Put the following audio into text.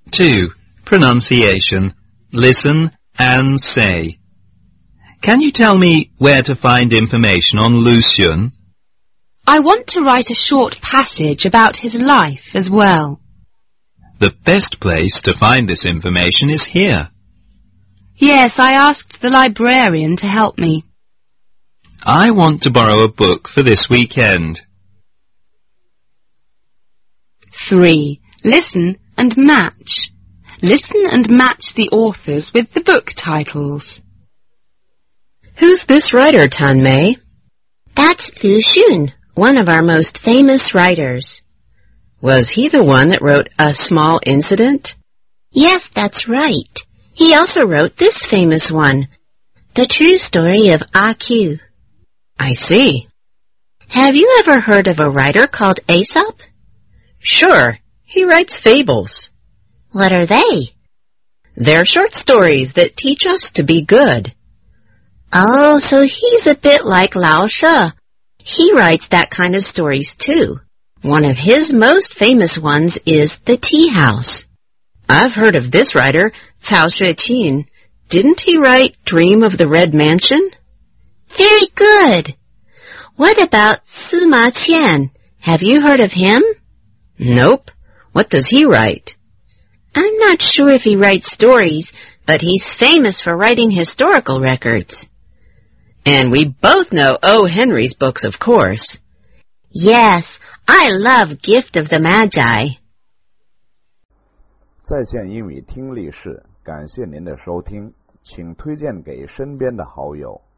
2. Pronunciation. Listen and say. Can you tell me where to find information on Lucian? I want to write a short passage about his life as well. The best place to find this information is here. Yes, I asked the librarian to help me. I want to borrow a book for this weekend. 3. Listen and match. Listen and match the authors with the book titles. Who's this writer, Tanmay? That's Lu Xun, one of our most famous writers. Was he the one that wrote A Small Incident? Yes, that's right. He also wrote this famous one, The True Story of A.Q. I see. Have you ever heard of a writer called Aesop? Sure, he writes fables. What are they? They're short stories that teach us to be good. Oh, so he's a bit like Lao She. He writes that kind of stories too. One of his most famous ones is The Tea House. I've heard of this writer, Cao Xueqin. Didn't he write Dream of the Red Mansion? Very good. What about Sima Qian? Have you heard of him? Nope. What does he write? I'm not sure if he writes stories, but he's famous for writing historical records. And we both know O. Henry's books, of course. Yes, I love Gift of the Magi. 在线英语听力室，感谢您的收听，请推荐给身边的好友。